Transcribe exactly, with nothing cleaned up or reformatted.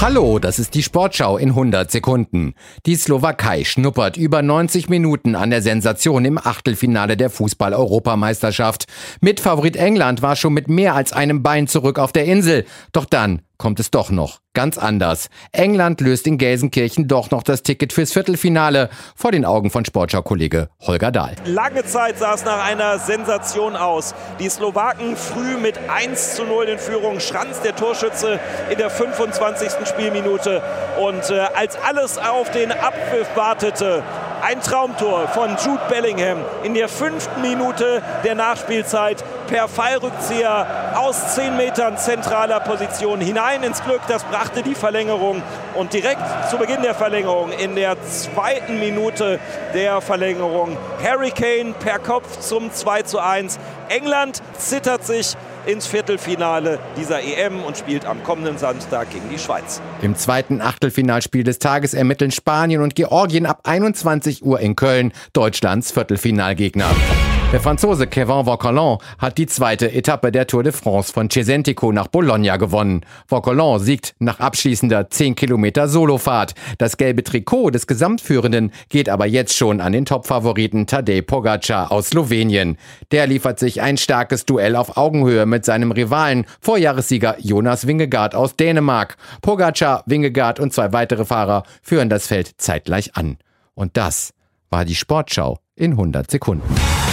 Hallo, das ist die Sportschau in hundert Sekunden. Die Slowakei schnuppert über neunzig Minuten an der Sensation im Achtelfinale der Fußball-Europameisterschaft. Mitfavorit England war schon mit mehr als einem Bein zurück auf der Insel. Doch dann kommt es doch noch ganz anders. England löst in Gelsenkirchen doch noch das Ticket fürs Viertelfinale vor den Augen von Sportschau-Kollege Holger Dahl. Lange Zeit sah es nach einer Sensation aus. Die Slowaken früh mit eins zu null in Führung. Schranz, der Torschütze, in der fünfundzwanzigsten Spielminute. Und äh, als alles auf den Abpfiff wartete, ein Traumtor von Jude Bellingham in der fünften Minute der Nachspielzeit per Fallrückzieher aus zehn Metern zentraler Position hinein ins Glück. Das brachte die Verlängerung und direkt zu Beginn der Verlängerung, in der zweiten Minute der Verlängerung, Harry Kane per Kopf zum zwei zu eins. England zittert sich ins Viertelfinale dieser E M und spielt am kommenden Samstag gegen die Schweiz. Im zweiten Achtelfinalspiel des Tages ermitteln Spanien und Georgien ab einundzwanzig Uhr in Köln Deutschlands Viertelfinalgegner. Der Franzose Kevin Vauquelin hat die zweite Etappe der Tour de France von Cesentico nach Bologna gewonnen. Vauquelin siegt nach abschließender zehn Kilometer Solofahrt. Das gelbe Trikot des Gesamtführenden geht aber jetzt schon an den Topfavoriten Tadej Pogačar aus Slowenien. Der liefert sich ein starkes Duell auf Augenhöhe mit seinem Rivalen, Vorjahressieger Jonas Vingegaard aus Dänemark. Pogačar, Vingegaard und zwei weitere Fahrer führen das Feld zeitgleich an. Und das war die Sportschau in hundert Sekunden.